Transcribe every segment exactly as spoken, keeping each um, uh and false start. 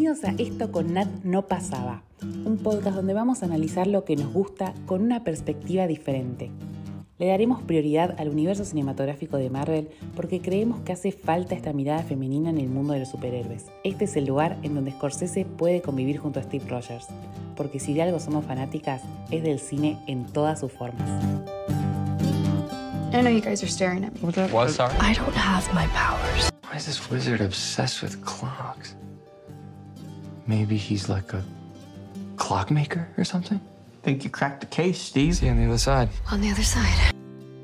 Bienvenidos a Esto con Nat no pasaba, un podcast donde vamos a analizar lo que nos gusta con una perspectiva diferente. Le daremos prioridad al universo cinematográfico de Marvel porque creemos que hace falta esta mirada femenina en el mundo de los superhéroes. Este es el lugar en donde Scorsese puede convivir junto a Steve Rogers, porque si de algo somos fanáticas, es del cine en todas sus formas. I know you guys are staring at me. What? What? Sorry? I don't have my powers. Why is this wizard obsessed with clocks? Maybe he's like a clockmaker or something? Think you cracked the case, Steve. See you on the other side. On the other side.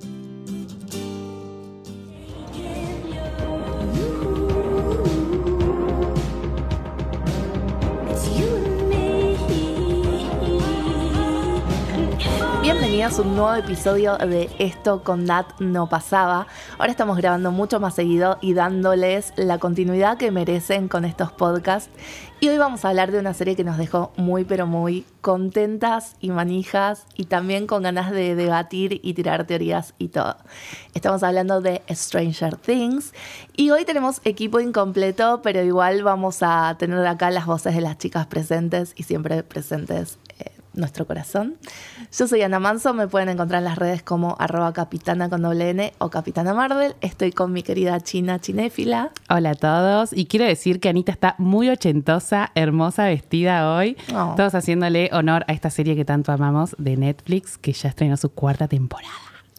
Bienvenidos a un nuevo episodio de Esto con Nat no pasaba. Ahora estamos grabando mucho más seguido y dándoles la continuidad que merecen con estos podcasts. Y hoy vamos a hablar de una serie que nos dejó muy pero muy contentas y manijas y también con ganas de debatir y tirar teorías y todo. Estamos hablando de Stranger Things y hoy tenemos equipo incompleto, pero igual vamos a tener acá las voces de las chicas presentes y siempre presentes eh, nuestro corazón. Yo soy Ana Manso, me pueden encontrar en las redes como arroba capitana con doble N o Capitana Marvel. Estoy con mi querida China Chinéfila. Hola a todos, y quiero decir que Anita está muy ochentosa, hermosa vestida hoy. Oh. Todos haciéndole honor a esta serie que tanto amamos de Netflix, que ya estrenó su cuarta temporada.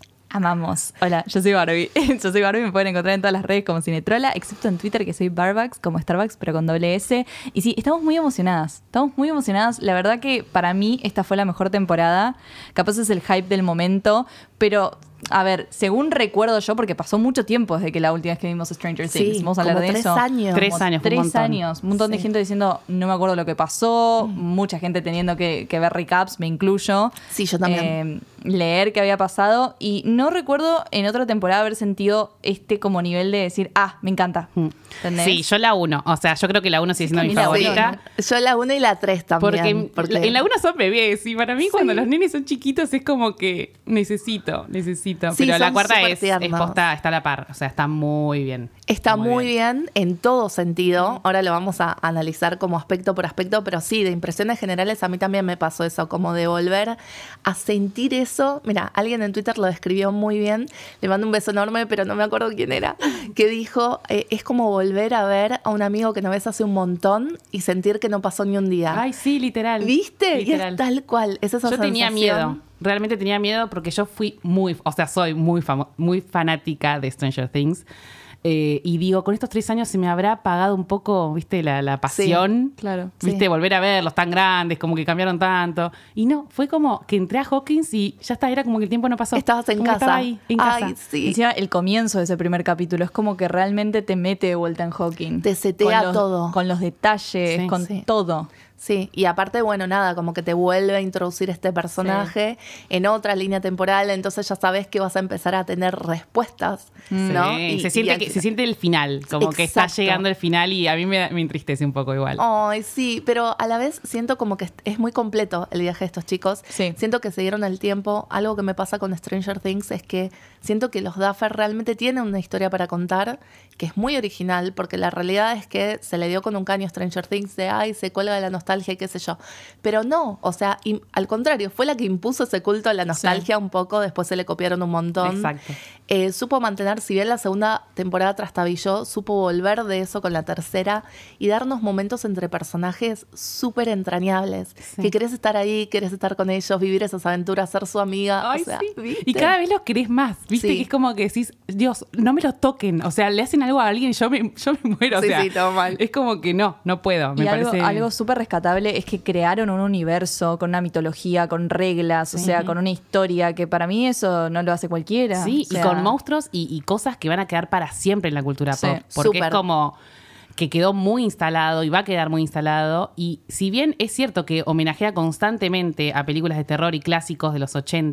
Amamos. Hola, yo soy Barbie. Yo soy Barbie, me pueden encontrar en todas las redes como Cinetrola, excepto en Twitter que soy Barbax, como Starbucks, pero con doble S. Y sí, estamos muy emocionadas. Estamos muy emocionadas. La verdad que para mí esta fue la mejor temporada. Capaz es el hype del momento, pero... A ver, según recuerdo yo, porque pasó mucho tiempo desde que la última vez que vimos Stranger Things. Sí, vamos a hablar como de tres eso. Años. Tres como años. Tres un montón. años. Un montón sí. de gente diciendo, no me acuerdo lo que pasó. Mm. Mucha gente teniendo que, que ver recaps, me incluyo. Sí, yo también. Eh, leer qué había pasado. Y no recuerdo en otra temporada haber sentido este como nivel de decir, ah, me encanta. ¿Entendés? Sí, yo la uno. O sea, yo creo que la uno sigue siendo mi favorita. Sí. Yo la uno y la tres también. Porque, porque en la uno son bebés. Y para mí sí. cuando los nenes son chiquitos es como que necesito, necesito. Sí, pero la cuarta es, es tiernos. posta, está a la par. O sea, está muy bien. Está muy, muy bien. bien en todo sentido. Ahora lo vamos a analizar como aspecto por aspecto, pero sí, de impresiones generales a mí también me pasó eso, como de volver a sentir eso. Mira, alguien en Twitter lo describió muy bien. Le mando un beso enorme, pero no me acuerdo quién era. Que dijo, eh, es como volver a ver a un amigo que no ves hace un montón y sentir que no pasó ni un día. Ay, sí, literal. ¿Viste? Literal. Y es tal cual. Es esa Yo sensación. tenía miedo. Realmente tenía miedo porque yo fui muy, o sea, soy muy, famo- muy fanática de Stranger Things. Eh, y digo, con estos tres años se me habrá apagado un poco, viste, la, la pasión. Sí, claro. Viste, sí. volver a verlos tan grandes, como que cambiaron tanto. Y no, fue como que entré a Hawkins y ya está, era como que el tiempo no pasó. Estabas en como casa. Estaba ahí, en casa. Ay, sí. Encima, el comienzo de ese primer capítulo es como que realmente te mete de vuelta en Hawking. Te setea con los, todo. Con los detalles, Sí, con sí. todo. Sí, y aparte, bueno, nada, como que te vuelve a introducir este personaje sí. en otra línea temporal, entonces ya sabes que vas a empezar a tener respuestas, ¿no? Sí, Y, se, siente y que, se siente el final, como Exacto. que está llegando el final y a mí me, me entristece un poco igual. Ay, sí, pero a la vez siento como que es muy completo el viaje de estos chicos. Sí. Siento que se dieron el tiempo. Algo que me pasa con Stranger Things es que siento que los Duffer realmente tienen una historia para contar que es muy original, porque la realidad es que se le dio con un caño a Stranger Things de, ay, se cuelga de la nostalgia y qué sé yo. Pero no, o sea, y, al contrario, fue la que impuso ese culto a la nostalgia sí. un poco, después se le copiaron un montón. Exacto. Eh, supo mantener, si bien la segunda temporada trastabilló, supo volver de eso con la tercera y darnos momentos entre personajes súper entrañables. Sí. Que querés estar ahí, querés estar con ellos, vivir esas aventuras, ser su amiga. Ay, o sea, sí. ¿viste? Y cada vez los querés más, ¿viste? Sí. Que es como que decís, Dios, no me lo toquen. O sea, le hacen algo a alguien y yo me, yo me muero. Sí, o sea, sí, todo mal. Es como que no, no puedo. Me y algo, parece... algo súper rescatable es que crearon un universo con una mitología, con reglas, o sea, con una historia que para mí eso no lo hace cualquiera. Sí, o sea, y con monstruos y, y cosas que van a quedar para siempre en la cultura Sí, pop. Porque súper. es como que quedó muy instalado y va a quedar muy instalado. Y si bien es cierto que homenajea constantemente a películas de terror y clásicos de los ochenta,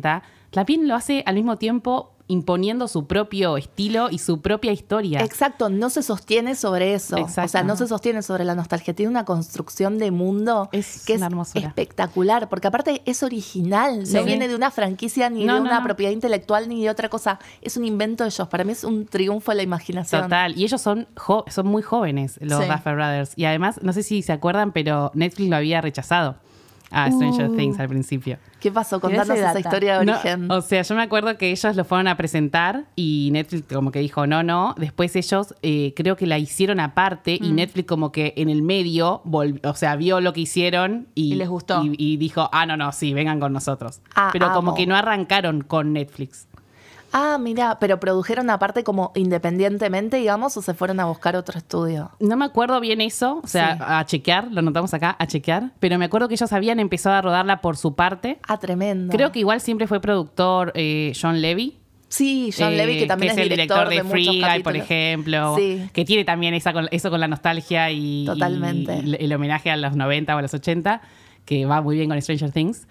también lo hace al mismo tiempo imponiendo su propio estilo y su propia historia. Exacto, no se sostiene sobre eso. Exacto. O sea, no se sostiene sobre la nostalgia. Tiene una construcción de mundo Es que una es hermosura. espectacular, porque aparte es original, Sí. no viene de una franquicia ni No, de no, una no. propiedad intelectual ni de otra cosa. Es un invento de ellos. Para mí es un triunfo de la imaginación. Total. Y ellos son, jo- son muy jóvenes, los Sí. Duffer Brothers. Y además, no sé si se acuerdan, pero Netflix lo había rechazado a Stranger Uh. Things al principio. ¿Qué pasó? Tirá Contanos ese esa data. historia de No, origen. o sea, yo me acuerdo que ellos lo fueron a presentar y Netflix como que dijo no, no. Después ellos eh, creo que la hicieron aparte y Netflix como que en el medio, vol- o sea, vio lo que hicieron y, Y les gustó. Y, y dijo, ah, no, no, sí, vengan con nosotros. Ah, Pero como amo. que no arrancaron con Netflix. Ah, mira, pero produjeron aparte como independientemente, digamos, o se fueron a buscar otro estudio. No me acuerdo bien eso, o sea, Sí. a chequear, lo notamos acá, a chequear, pero me acuerdo que ellos habían empezado a rodarla por su parte. Ah, tremendo. Creo que igual siempre fue productor eh, John Levy. Sí, John eh, Levy, que también es es el director de, muchos Free Guy, por capítulos. ejemplo, Sí. que tiene también esa con- eso con la nostalgia y, Totalmente. y el, el homenaje a los noventa o a los ochenta, que va muy bien con Stranger Things.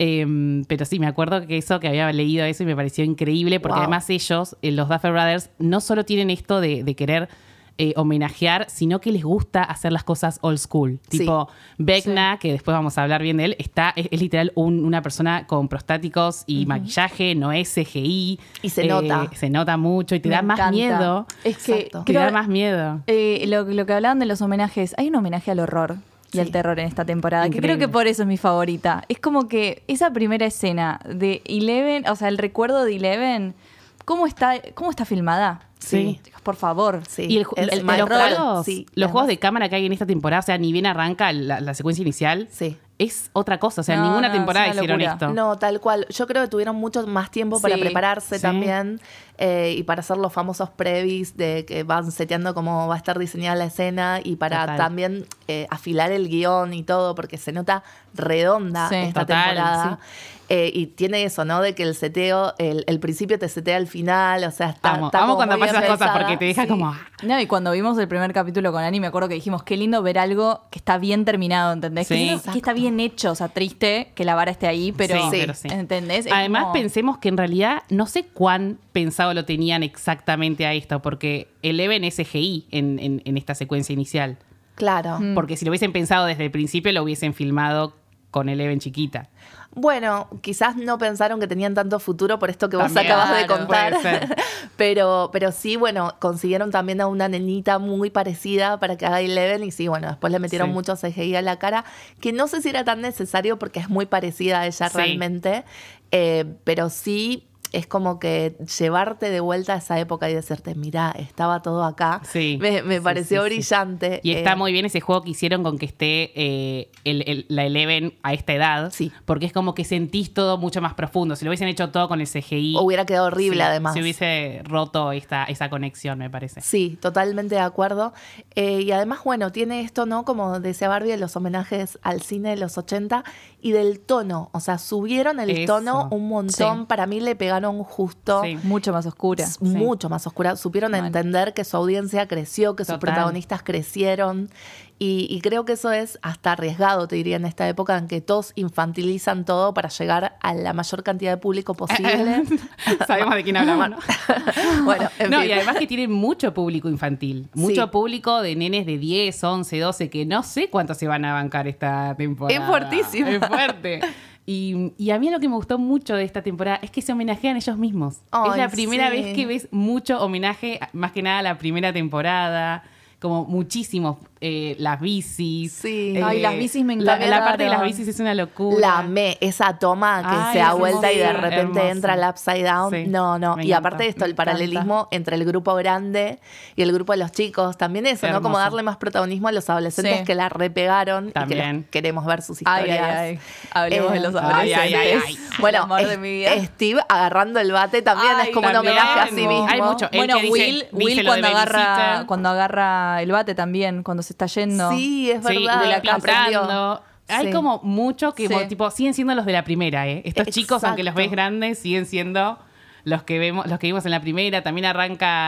Eh, pero sí, me acuerdo que eso, que había leído eso y me pareció increíble, porque Wow. además ellos, eh, los Duffer Brothers, no solo tienen esto de, de querer eh, homenajear, sino que les gusta hacer las cosas old school. Sí. Tipo, Vecna, que después vamos a hablar bien de él, está, es, es literal un- una persona con prostáticos y maquillaje, no es C G I. Y se nota. Se nota mucho y te Me da más encanta. miedo. Es que Exacto. Te creo- da más miedo. Eh, lo, lo que hablaban de los homenajes, hay un homenaje al horror y Sí. al terror en esta temporada, que Increíble. creo que por eso es mi favorita. Es como que esa primera escena de Eleven, o sea, el recuerdo de Eleven, ¿cómo está, cómo está filmada? Sí. Chicos, por favor. Sí. Y el, ju- Es el- mal los raro. juegos, Sí, los además- juegos de cámara que hay en esta temporada, o sea, ni bien arranca la, la secuencia inicial, Sí. es otra cosa. O sea, en No, ninguna no, temporada es una hicieron locura. esto. No, tal cual. Yo creo que tuvieron mucho más tiempo para Sí. prepararse Sí. también eh, y para hacer los famosos previs de que van seteando cómo va a estar diseñada la escena y para Total. también eh, afilar el guión y todo, porque se nota redonda Sí. esta Total, temporada. Eh, y tiene eso, ¿no? De que el seteo, el, el principio te setea al final, o sea, está, Amo, está amo como cuando muy pasan bien esas cosas pensada. porque te deja Sí. como... ah. No, y cuando vimos el primer capítulo con Ani, me acuerdo que dijimos, qué lindo ver algo que está bien terminado, ¿entendés? Sí. Qué lindo Exacto. que está bien hecho, o sea, triste que la vara esté ahí, pero, Sí, Sí. pero sí. ¿entendés? Es Además, como- pensemos que en realidad no sé cuán pensado lo tenían exactamente a esto, porque Eleven es C G I en, en, en esta secuencia inicial. Claro. Mm. Porque si lo hubiesen pensado desde el principio, lo hubiesen filmado con Eleven chiquita. Bueno, quizás no pensaron que tenían tanto futuro por esto que vos También, acabas de claro, contar. puede ser. pero, pero sí, bueno, consiguieron también a una nenita muy parecida para que haga Eleven y sí, bueno, después le metieron Sí. mucho C G I a la cara, que no sé si era tan necesario porque es muy parecida a ella Sí. realmente, eh, pero sí es como que llevarte de vuelta a esa época y decirte, mirá, estaba todo acá. Sí. Me, me Sí, pareció sí, sí. brillante. Y está eh, muy bien ese juego que hicieron con que esté eh, el- el- la Eleven a esta edad. Sí. Porque es como que sentís todo mucho más profundo. Si lo hubiesen hecho todo con el C G I. Hubiera quedado horrible, sí, además. Se hubiese roto esta, esa conexión, me parece. Sí, totalmente de acuerdo. Eh, y además, bueno, tiene esto, ¿no? Como decía Barbie, de los homenajes al cine de los ochenta y del tono. O sea, subieron el Eso. tono un montón. Sí. Para mí le pegaron justo. Sí. mucho más oscura. s- Mucho más oscura. Supieron Mal. entender que su audiencia creció, que sus Total. protagonistas crecieron. Y, y creo que eso es hasta arriesgado, te diría, en esta época en que todos infantilizan todo para llegar a la mayor cantidad de público posible. Sabemos de quién hablamos, ¿no? bueno, en No, fin. y además que tienen mucho público infantil. Mucho Sí. público de nenes de diez, once, doce, que no sé cuánto se van a bancar esta temporada. Es fuertísimo. Es fuerte. Y, y a mí lo que me gustó mucho de esta temporada es que se homenajean ellos mismos. Ay, es la primera sí. vez que ves mucho homenaje, más que nada a la primera temporada. Como muchísimos, eh, las bicis. Sí. eh, Ay, las bicis me la, la encantaron. parte de las bicis es una locura. La amé, esa toma que Ay, se da es vuelta y de hermosa, repente hermosa. entra el upside down. Sí, no, no. me Y encanta, aparte de esto, me el paralelismo entre el grupo grande y el grupo de los chicos. También eso, ¿no? Como Hermoso. darle más protagonismo a los adolescentes Sí. que la repegaron y que También. los queremos ver sus Ay, historias. ay, ay. Hablemos de los ay, adolescentes. ay, ay, ay. Bueno, El amor de es- mi vida. Steve agarrando el bate también Ay, es como también. un homenaje a sí mismo. Hay mucho. Él Bueno, que dice- Will, dice Will lo de cuando agarra, babysitter. cuando agarra el bate también, cuando se está yendo. Sí, es Sí, verdad. de la aprendió. pintando. Hay Sí. como mucho que Sí. mo- tipo siguen siendo los de la primera, ¿eh? Estos chicos, Exacto. aunque los ves grandes, siguen siendo los que vemos, los que vimos en la primera. También arranca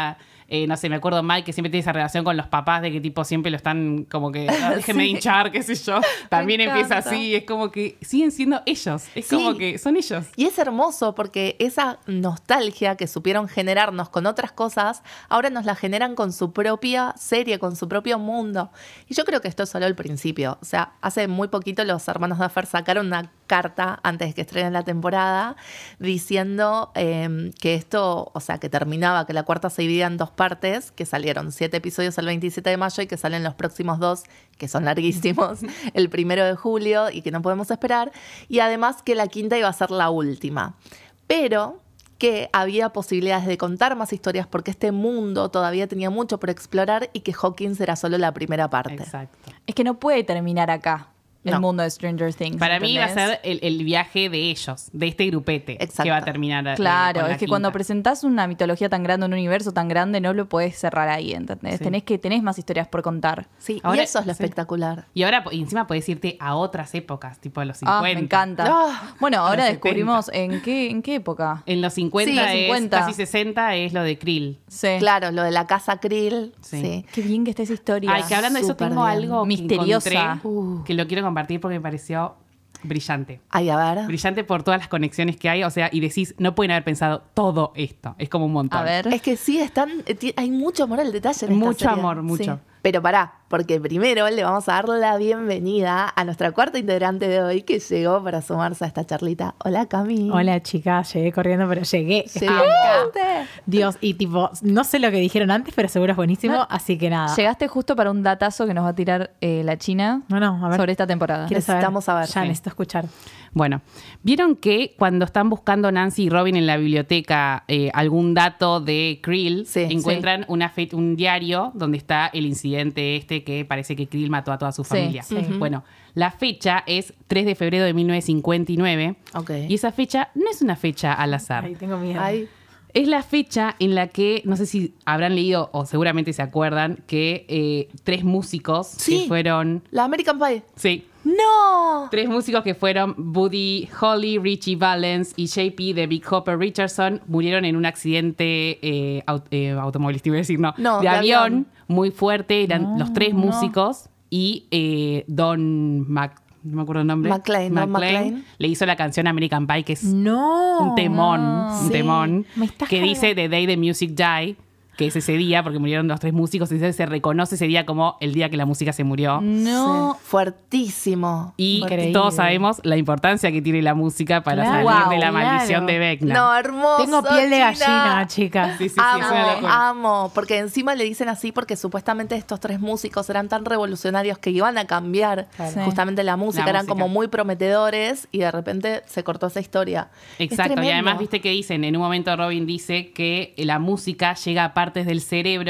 Eh, no sé, me acuerdo Mike que siempre tiene esa relación con los papás de que tipo siempre lo están como que "Ah, déjenme Sí. hinchar, qué sé yo". También empieza encanta. así, es como que siguen siendo ellos. Es Sí. como que son ellos. Y es hermoso porque esa nostalgia que supieron generarnos con otras cosas, ahora nos la generan con su propia serie, con su propio mundo. Y yo creo que esto es solo el principio. O sea, hace muy poquito los hermanos Duffer sacaron una carta antes de que estrenen la temporada diciendo eh, que esto, o sea, que terminaba, que la cuarta se dividía en dos partes, que salieron siete episodios el veintisiete de mayo y que salen los próximos dos, que son larguísimos, el primero de julio y que no podemos esperar. Y además que la quinta iba a ser la última. Pero que había posibilidades de contar más historias porque este mundo todavía tenía mucho por explorar y que Hawkins era solo la primera parte. Exacto. Es que no puede terminar acá el No. mundo de Stranger Things. Para mí va a ¿entendés? ser el, el viaje de ellos, de este grupete Exacto. que va a terminar. eh, Claro, con la es que quinta. cuando presentás una mitología tan grande, un universo tan grande, no lo podés cerrar ahí, ¿entendés? Sí. Tenés que tenés más historias por contar. Sí, Ahora- y eso es lo sí. espectacular. Y ahora y encima podés irte a otras épocas, tipo a los cincuenta. Ah, me encanta. Ah, bueno, a ahora los descubrimos en qué, en qué época. En los cincuenta, Sí, los es, cincuenta. casi sesenta es lo de Krill. Sí. Claro, lo de la casa Krill. Sí. Sí. Qué bien que está esa historia. Ay, que hablando de eso súper tengo bien. algo Misteriosa. que encontré, Uh. que lo quiero compartir porque me pareció brillante. Ay, a ver. Brillante por todas las conexiones que hay, o sea, y decís, no pueden haber pensado todo esto. Es como un montón. A ver. Es que sí, están, eh, ti- hay mucho amor al detalle en esta Mucho serie. amor, mucho. Sí. Pero pará, porque primero le vamos a dar la bienvenida a nuestra cuarta integrante de hoy que llegó para sumarse a esta charlita. Hola, Cami. Hola chicas, llegué corriendo, pero llegué. Estoy acá. Llegaste. Dios, y tipo, no sé lo que dijeron antes, pero seguro es buenísimo, No. así que nada. Llegaste justo para un datazo que nos va a tirar eh, la China No, no, a ver. sobre esta temporada. Quiero saber. Necesitamos saber. Ya Sí. necesito escuchar. Bueno, vieron que cuando están buscando Nancy y Robin en la biblioteca eh, algún dato de Krill, Sí, encuentran Una fe- un diario donde está el incidente este que parece que Krill mató a toda su Sí, familia. sí. Ujú. Bueno, la fecha es tres de febrero de mil novecientos cincuenta y nueve Ok. y esa fecha no es una fecha al azar. Ay, tengo miedo. Ay, Es la fecha en la que, no sé si habrán leído o seguramente se acuerdan, que eh, tres músicos Sí. que fueron... la American Pie. Sí, ¡No! tres músicos que fueron Buddy Holly, Richie Valens y J P de Big Hopper Richardson murieron en un accidente eh, au- eh, automovilístico, iba a decir, no, No, de, de avión, avión. muy fuerte. Eran los tres músicos y eh, Don Mac, no me acuerdo el nombre. McLean, Don McLean. le hizo la canción American Pie, que es No. un temón, no. un Sí. temón, Me estás que cargando. dice The Day the Music Die, que es ese día, porque murieron los tres músicos, y entonces se reconoce ese día como el día que la música se murió. No. Sí. Fuertísimo. Y Increíble. todos sabemos la importancia que tiene la música para Claro. salir Wow, de la claro. maldición de Vecna. No, hermoso. Tengo piel de China. gallina, chicas. Sí, sí, sí, es una Amo, locura. amo, porque encima le dicen así porque supuestamente estos tres músicos eran tan revolucionarios que iban a cambiar Claro. justamente la música, La eran música. como muy prometedores y de repente se cortó esa historia. Es Exacto, y tremendo. además viste que dicen, en un momento Robin dice que la música llega a partes del cerebro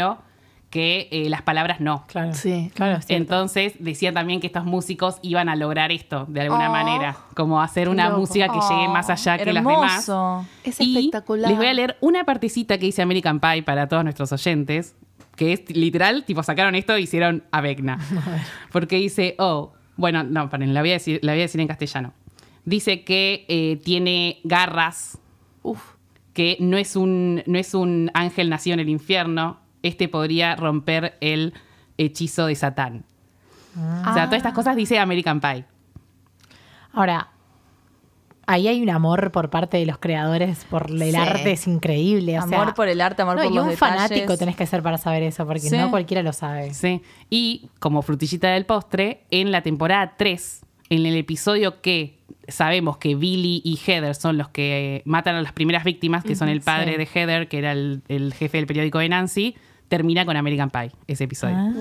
que eh, las palabras no. Claro. Sí. Claro, es cierto. Entonces decían también que estos músicos iban a lograr esto de alguna Oh, manera, como hacer una loco. música que llegue más allá que las demás. Hermoso. Es Y espectacular. les voy a leer una partecita que dice American Pie para todos nuestros oyentes, que es literal, tipo sacaron esto e hicieron a Vecna. Porque dice, oh, bueno, no, paren, la voy a decir, la voy a decir en castellano. Dice que eh, tiene garras, Uf. que no es un, no es un ángel nacido en el infierno. Este podría romper el hechizo de Satán. O sea, todas estas cosas dice American Pie. Ahora, ahí hay un amor por parte de los creadores por el Sí. arte, es increíble. O Amor sea, por el arte, amor no, por y los un detalles. fanático tenés que ser para saber eso, porque Sí. no cualquiera lo sabe. Sí. Y como frutillita del postre, en la temporada tres, en el episodio que sabemos que Billy y Heather son los que eh, matan a las primeras víctimas, que son el padre sí. de Heather, que era el, el jefe del periódico de Nancy, termina con American Pie, ese episodio. Ah.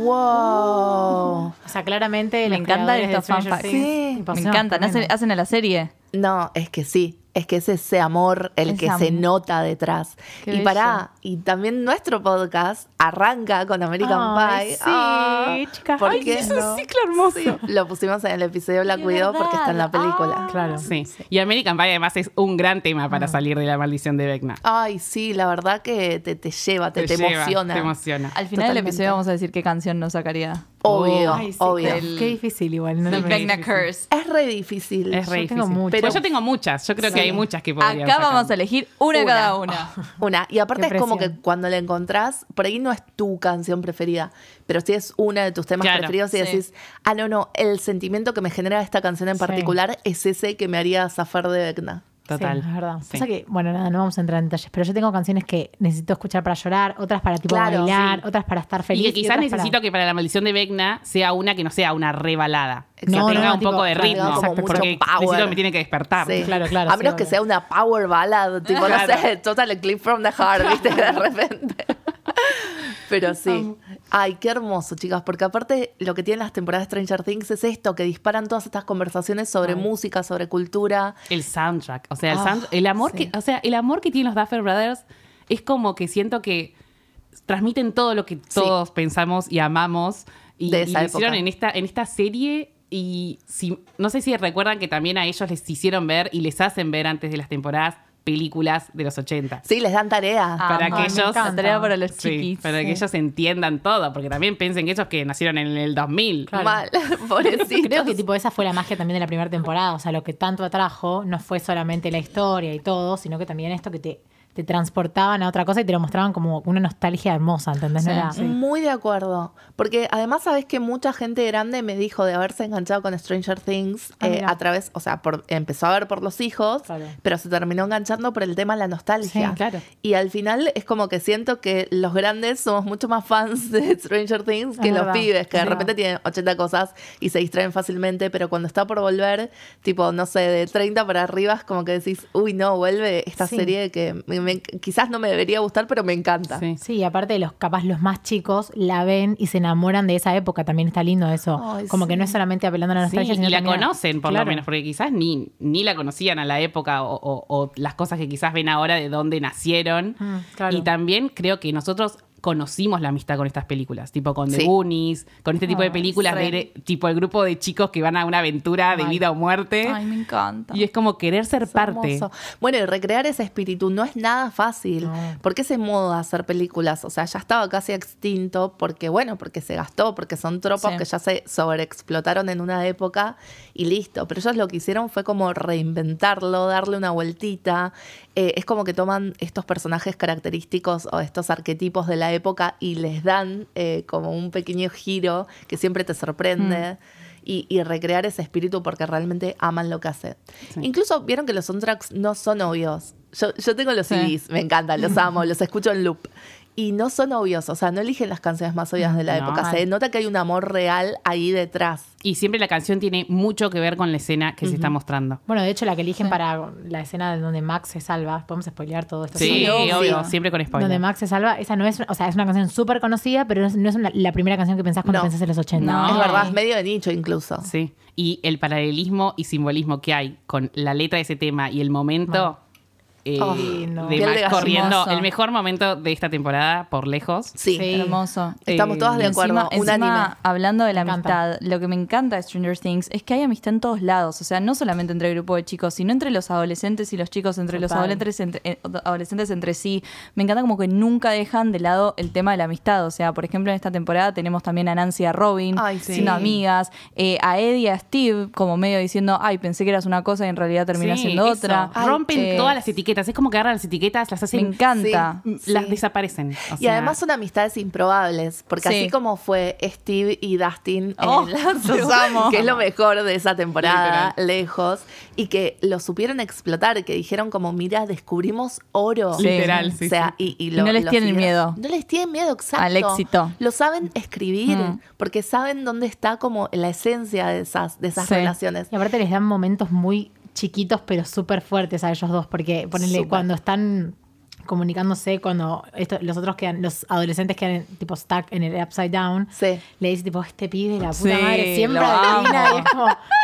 Wow. O sea, claramente Me los encantan creadores de estos Stranger fanfics. Things, Sí. tipo, Me se encantan. van Hacen, poniendo. hacen a la serie. No, es que sí. Es que es ese amor el Ese que se amor. nota detrás. Qué y bello. pará, y también nuestro podcast arranca con American Ay, Pie. sí, Ah, chicas. ¿por Ay, qué es un no? ciclo hermoso. Sí, lo pusimos en el episodio Black Es Widow verdad. porque está en la película. Ah. Claro. Sí. Y American Pie además es un gran tema para salir de la maldición de Vecna. Ay, sí, la verdad que te, te lleva, te, te, lleva, emociona. Te emociona. Al final del Totalmente. episodio vamos a decir qué canción nos sacaría Obvio, Ay, sí, obvio. del- Qué difícil igual. No El lo Vecna me- Curse. Es re difícil. Es re Yo tengo difícil. muchas. Pero yo tengo muchas. Yo creo que Sí. hay muchas que podrían Acá sacar. vamos a elegir una, Una. cada una. Una. Y aparte Qué es como que presión. cuando la encontrás, por ahí no es tu canción preferida, pero sí es una de tus temas Claro, preferidos y sí. decís, ah, no, no, el sentimiento que me genera esta canción en Sí. particular es ese que me haría zafar de Vecna. Total. Sí, es verdad. Sí. Pasa que, bueno, nada, no vamos a entrar en detalles, pero yo tengo canciones que necesito escuchar para llorar, otras para tipo Claro, bailar, sí. otras para estar feliz. Y que quizás otras para- necesito que para la maldición de Vecna sea una que no sea una rebalada. Que No, tenga no, un tipo, poco de claro, ritmo. como mucho porque power. necesito que me tiene que despertar. Sí. Claro, claro, A sí, menos que obvio. sea una power ballad, tipo, Claro. no sé, Total Eclipse from the Heart, ¿viste? De repente. Pero sí. Ay, qué hermoso, chicas, porque aparte lo que tienen las temporadas de Stranger Things es esto, que disparan todas estas conversaciones sobre música, sobre cultura. El soundtrack. O sea, el, Ah, sound- el amor sí. que, o sea, el amor que tienen los Duffer Brothers es como que siento que transmiten todo lo que todos pensamos y amamos. Y, De y esa lo hicieron época. en esta, en esta serie. Y si, no sé si recuerdan que también a ellos les hicieron ver y les hacen ver antes de las temporadas películas de los ochenta. Sí, les dan tarea. Para Amo, que me ellos- encanta. Tarea para los Sí, chiquis. para que ellos entiendan todo, porque también piensen que ellos que nacieron en el dos mil. Claro. Mal, pobrecitos. Creo que tipo esa fue la magia también de la primera temporada. O sea, lo que tanto atrajo no fue solamente la historia y todo, sino que también esto que te, te transportaban a otra cosa y te lo mostraban como una nostalgia hermosa, ¿entendés? No Sí, era- sí. Muy de acuerdo. Porque además sabes que mucha gente grande me dijo de haberse enganchado con Stranger Things Ah, eh, mira. a través, o sea, por, empezó a ver por los hijos, Claro. pero se terminó enganchando por el tema de la nostalgia. Sí, claro. Y al final es como que siento que los grandes somos mucho más fans de Stranger Things que Es los verdad. pibes, que de Es repente verdad. tienen ochenta cosas y se distraen fácilmente, pero cuando está por volver, tipo, no sé, de treinta para arriba, es como que decís, uy, no, vuelve esta Sí. serie que me- me- quizás no me debería gustar, pero me encanta. Sí. Sí, y aparte los capaz los más chicos la ven y se enamoran de esa época, también está lindo eso. Ay, como sí. que no es solamente apelando a la Sí, nostalgia, sino y la también a- conocen por Claro. lo menos, porque quizás ni, ni la conocían a la época o, o- o las cosas que quizás ven ahora de dónde nacieron. Mm, claro. Y también creo que nosotros conocimos la amistad con estas películas, tipo con The Sí. Goonies, con este tipo de Ay, películas, sí. de, tipo el grupo de chicos que van a una aventura de Mal. vida o muerte. Ay, me encanta. Y es como querer ser Es parte. hermoso. Bueno, y recrear ese espíritu no es nada fácil. No. Porque ese modo de hacer películas, o sea, ya estaba casi extinto porque, bueno, porque se gastó, porque son tropos Sí. que ya se sobreexplotaron en una época y listo. Pero ellos lo que hicieron fue como reinventarlo, darle una vueltita. Eh, es como que toman estos personajes característicos o estos arquetipos de la época y les dan eh, como un pequeño giro que siempre te sorprende. Y, y recrear ese espíritu porque realmente aman lo que hacen. Incluso vieron que los soundtracks no son obvios. Yo, yo tengo los Sí. C Ds, me encantan, los amo, los escucho en loop. Y no son obvios, o sea, no eligen las canciones más obvias de la No. época. Se nota que hay un amor real ahí detrás. Y siempre la canción tiene mucho que ver con la escena que se está mostrando. Bueno, de hecho, la que eligen para la escena de donde Max se salva, podemos spoilear todo esto. Sí, Sí, obvio, obvio. siempre con spoiler. Donde Max se salva, esa no es, o sea, es una canción súper conocida, pero no es, no es una- la primera canción que pensás cuando No. pensás en los ochenta. No. Es Ay. verdad, es medio de nicho incluso. Sí. Y el paralelismo y simbolismo que hay con la letra de ese tema y el momento eh, Ay, no. de Piel Max de gallina. corriendo, Hermoso. el mejor momento de esta temporada por lejos. Sí. Sí. Hermoso. Estamos Eh, todas de Y acuerdo, encima, encima, unánime. hablando de la Me encanta. amistad, lo que me encanta de Stranger Things es que hay amistad en todos lados. O sea, no solamente entre el grupo de chicos, sino entre los adolescentes y los chicos, entre los Total. adolescentes entre, eh, adolescentes entre sí. Me encanta como que nunca dejan de lado el tema de la amistad. O sea, por ejemplo, en esta temporada tenemos también a Nancy y a Robin Ay, sí. siendo amigas, eh, a Eddie y a Steve como medio diciendo, ay, pensé que eras una cosa y en realidad terminó Sí, siendo eso. otra. Ay, Rompen eh, todas las etiquetas. Es como que agarran las etiquetas, las Me hacen. encanta. Sí. Las desaparecen. O Y sea, además son amistades improbables, porque Sí. así como fue Steve y Dustin Oh, en la los amo. que es lo mejor de esa temporada, Literal. lejos, y que lo supieron explotar, que dijeron como, mira, descubrimos oro. Sí. Literal, sí, o sea, sí. y, y Y lo- no les lo tienen siguieron. miedo. No les tienen miedo, exacto. Al éxito. Lo saben escribir, Mm. porque saben dónde está como la esencia de esas, de esas Sí. relaciones. Y aparte les dan momentos muy chiquitos, pero súper fuertes a ellos dos, porque ponele, Súper. cuando están comunicándose, cuando esto, los otros quedan, los adolescentes quedan tipo stuck en el upside down, Sí. le dice tipo, este pibe, la puta Sí, madre, siempre lo adivina, amo. y es como,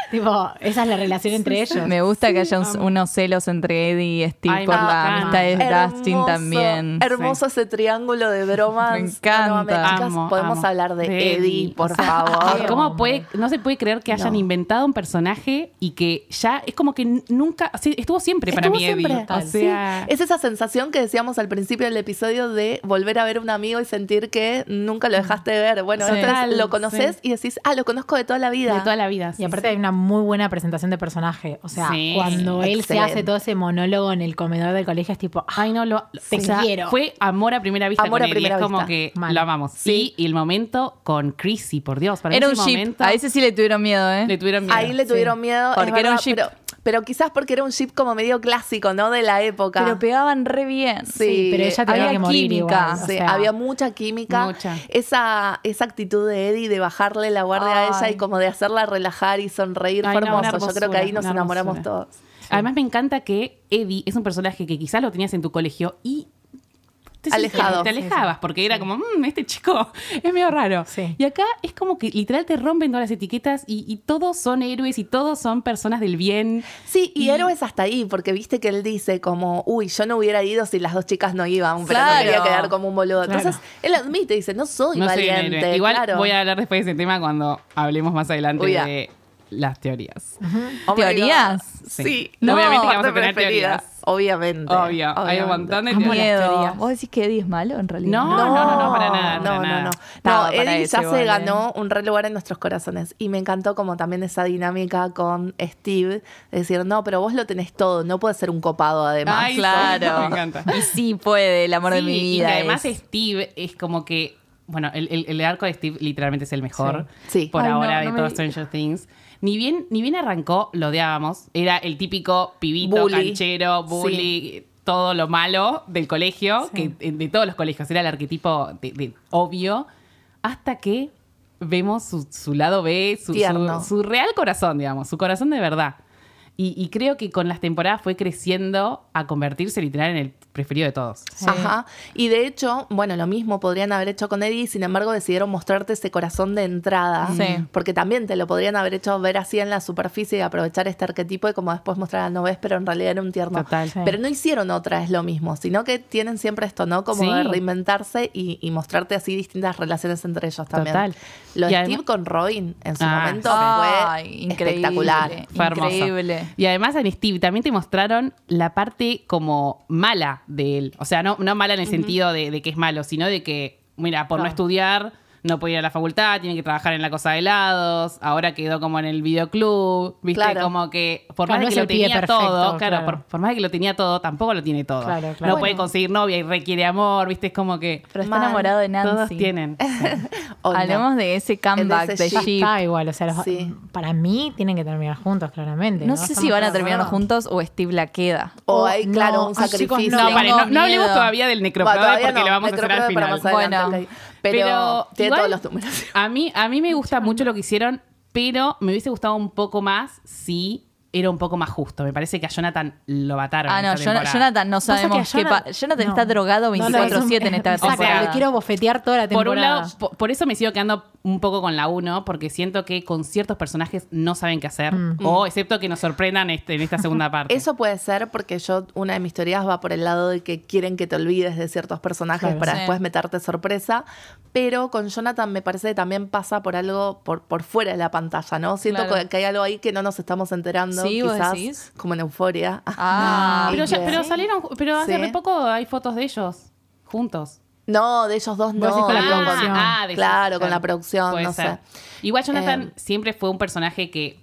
Tipo, esa es la relación entre ellos. Me gusta que haya un- unos celos entre Eddie y Steve Ay, por me la encanta. amistad de Dustin Hermoso, también. Hermoso ese triángulo de bromas. Me encanta. No, mames, chicas, Amo, podemos amo. hablar de, De Eddie, Eddie, por o sea, favor. ¿Cómo puede, no se puede creer que hayan No. inventado un personaje y que ya es como que n- nunca, sí, estuvo siempre para Estuvo mí siempre. Eddie. O Sí, sea, es esa sensación que decíamos al principio del episodio de volver a ver un amigo y sentir que nunca lo dejaste de ver. Bueno, Sí. esto es- Total, lo conoces sí. y decís, ah, lo conozco de toda la vida. de toda la vida. Y aparte hay una muy buena presentación de personaje. O sea, Sí. cuando él se Excelente. hace todo ese monólogo en el comedor del colegio es tipo, Ay, no, lo, Te o sea, quiero. fue amor a primera vista Amor con a Eddie. primera Es como vista. que Mal. lo amamos. Sí, y el momento con Chrissy, por Dios. Para mí Era un ese ship. momento A ese sí le tuvieron miedo, ¿eh? le tuvieron miedo. Ahí le tuvieron miedo. es Porque era un verdad, ship. Pero, pero quizás porque era un ship como medio clásico, ¿no? De la época. Pero pegaban re bien. Sí, pero ella tenía había que morir química. igual. O Sí, sea, había mucha química. Mucha. Esa, esa actitud de Eddie de bajarle la guardia a ella Ay. y como de hacerla relajar y sonreír Ay, fue no, hermoso. una Yo creo que hermosura, ahí nos una enamoramos hermosura. todos. Además me encanta que Eddie es un personaje que quizás lo tenías en tu colegio y te, Alejado. te alejabas porque era como, "Mm, este chico es medio raro. Sí. Y acá es como que literal te rompen todas las etiquetas y, y todos son héroes y todos son personas del bien. Sí, y, Y- héroes hasta ahí, porque viste que él dice como, uy, yo no hubiera ido si las dos chicas no iban, pero Claro. no quería quedar como un boludo. Claro. Entonces, él admite, dice, no soy No soy un valiente. héroe. Igual claro. voy a hablar después de ese tema cuando hablemos más adelante Uy, ya. de las teorías. Oh my ¿Teorías? God. Sí. Sí. No, obviamente que vamos a parte tener preferida. teorías. Obviamente. Obvio, hay un obviamente. montón de Amo las teorías. Miedo. teorías. ¿Vos decís que Eddie es malo en realidad? No, no, no, no, para nada, para no, nada. no, no. Estaba No, para Eddie eso ya igual, se ¿eh? ganó un re lugar en nuestros corazones. Y me encantó como también esa dinámica con Steve. De decir, no, pero vos lo tenés todo. No puedes ser un copado además. Ay, Claro. Me encanta. Y sí puede, el amor de Sí, mi y vida. que además es. Steve es como que, bueno, el, el- el arco de Steve literalmente es el mejor Sí. Sí. por Ay, no, ahora no de me todo digas. Stranger Things. Ni bien, ni bien arrancó, lo odiábamos. Era el típico pibito, Bully. canchero, bully, todo lo malo del colegio, que de todos los colegios, era el arquetipo de, de obvio, hasta que vemos su, su lado B, su, Tierno. su, su real corazón, digamos, su corazón de verdad. Y, y creo que con las temporadas fue creciendo a convertirse literal en el preferido de todos. Ajá. Y de hecho, bueno, lo mismo podrían haber hecho con Eddie, sin embargo decidieron mostrarte ese corazón de entrada. Sí. Porque también te lo podrían haber hecho ver así en la superficie y aprovechar este arquetipo y como después mostrar a no ves, pero en realidad era un tierno. Total. Sí. Pero no hicieron otra vez lo mismo, sino que tienen siempre esto, ¿no? Como Sí. de reinventarse y, y mostrarte así distintas relaciones entre ellos también. Total. Lo Y de además- Steve con Robin en su Ah, momento sí. fue Ay, increíble. espectacular. Fue hermoso. Increíble. Y además en Steve también te mostraron la parte como mala de él. O sea, no, no mala en el sentido de, de que es malo, sino de que, mira, por no Claro. estudiar, no puede ir a la facultad, tiene que trabajar en la cosa de helados, ahora quedó como en el videoclub, viste, Claro. como que por Claro, más no de es que lo el pibe tenía perfecto, todo, claro, claro. Por, por más de que lo tenía todo, tampoco lo tiene todo. Claro, claro. No puede Bueno. conseguir novia y requiere amor, viste, es como que Pero está Mal. enamorado de Nancy. todos tienen. Hoy no. Hablemos de ese comeback ese de ship. Sheep. Está igual, o sea, los- Sí. para mí tienen que terminar juntos, claramente. No No, sé si Estamos van a de terminar acuerdo. juntos o Steve la queda. O Oh, hay, claro, no. un Ay, chicos, sacrificio. No, Tengo pare, no, no hablemos miedo. todavía del Bueno, necroprode todavía porque no, lo vamos a hacer al necroprode para final. más adelante, Bueno. ok. Pero, Pero tiene igual- todos los números. A mí, a mí me gusta mucho lo que hicieron, pero me hubiese gustado un poco más si era un poco más justo. Me parece que a Jonathan lo mataron. Ah, en no, esta Jon- temporada. Jonathan no Pasa que sabemos a qué Jonathan- pa- Jonathan no. está drogado No, no, veinticuatro siete es un- en esta exacto, temporada. lo quiero bofetear toda la Por temporada. un lado, po- por eso me sigo quedando un poco con la uno, porque siento que con ciertos personajes no saben qué hacer, o excepto que nos sorprendan este, en esta segunda parte. Eso puede ser porque yo, una de mis teorías va por el lado de que quieren que te olvides de ciertos personajes Claro, para sí. después meterte sorpresa. Pero con Jonathan me parece que también pasa por algo por, por fuera de la pantalla, ¿no? Siento Claro. que, que hay algo ahí que no nos estamos enterando, Sí, ¿vos quizás, decís? como en Euforia. Ah, pero, ya- Sí. pero salieron, pero hace Sí. re poco hay fotos de ellos juntos. No, de ellos dos Vos no. decís con la no, producción. Ah, de Claro, ellos, con la producción, Puede no ser. sé. Igual Jonathan Eh, siempre fue un personaje que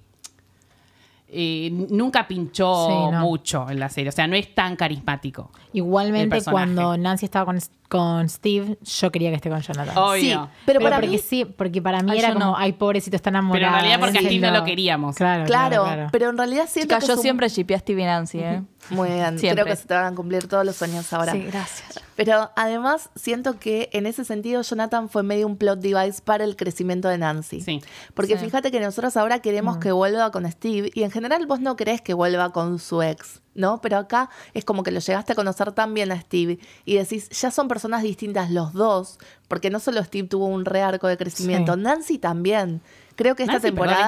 eh, nunca pinchó Sí, no. mucho en la serie. O sea, no es tan carismático. el Igualmente, personaje. cuando Nancy estaba con, con Steve, yo quería que esté con Jonathan. Obvio. Sí, pero, para porque mí, sí, porque para mí Ay, era yo como, no. ay, pobrecito, está enamorado. Pero en realidad porque a Steve no déjenlo. lo queríamos. Claro, claro, claro, claro. pero en realidad siento chicas, que yo es un- siempre shipeé a Steve y Nancy, ¿eh? Muy bien, Siempre. creo que se te van a cumplir todos los sueños ahora. Sí, gracias. Pero además siento que en ese sentido Jonathan fue medio un plot device para el crecimiento de Nancy. Sí. Porque Sí. fíjate que nosotros ahora queremos que vuelva con Steve y en general vos no querés que vuelva con su ex, ¿no? Pero acá es como que lo llegaste a conocer tan bien a Steve y decís, ya son personas distintas los dos, porque no solo Steve tuvo un re arco de crecimiento, Sí. Nancy también. Creo que esta Nancy, perdón, temporada... es